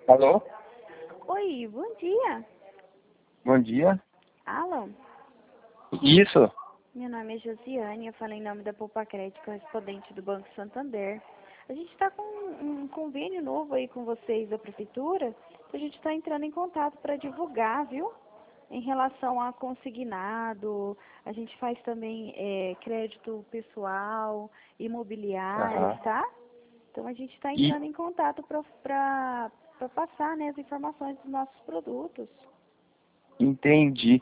Alô? Oi, bom dia. Bom dia. Alan, Isso. meu nome é Josiane, eu falo em nome da Poupa Crédito, correspondente do Banco Santander. A gente está com um convênio novo aí com vocês da Prefeitura, a gente está entrando em contato para divulgar, viu? Em relação a consignado, a gente faz também crédito pessoal, imobiliário, Aham. tá? Então a gente está E entrando em contato para passar, né, as informações dos nossos produtos. entendi.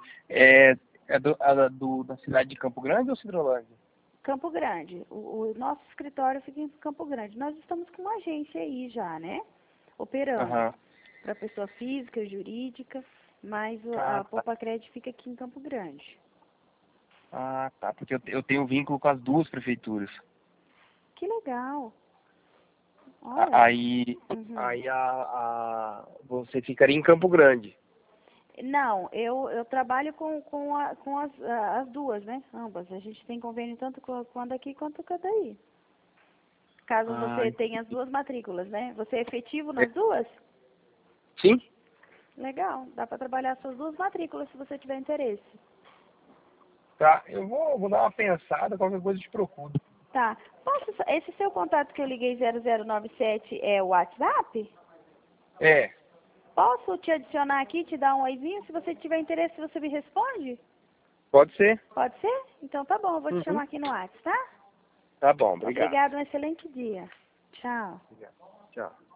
Da cidade de Campo Grande ou Cidrolândia? Campo Grande. O nosso escritório fica em Campo Grande. Nós estamos com uma agência aí já, né? Operando Aham. para pessoa física, jurídica, mas Ah, a tá. Poupa Crédito fica aqui em Campo Grande. Ah, tá. Porque eu tenho vínculo com as duas prefeituras. Que legal. A- Olha. Aí, Uhum. aí você ficaria em Campo Grande. Não, eu trabalho com as duas, né? Ambas. A gente tem convênio tanto com a daqui quanto com a daí. Caso Ah, você tenha as duas matrículas, né? Você é efetivo é, nas duas? sim? Legal. Dá para trabalhar as suas duas matrículas se você tiver interesse. Tá. Eu vou dar uma pensada, qualquer coisa eu te procuro. Tá. Esse seu contato que eu liguei 0097 é o WhatsApp? É, Posso te adicionar aqui, te dar um oizinho? Se você tiver interesse, você me responde? pode ser? Pode ser? Então tá bom, eu vou te Uhum. chamar aqui no WhatsApp, tá? Tá bom, obrigado. Obrigada, um excelente dia. Tchau. Obrigado. Tchau.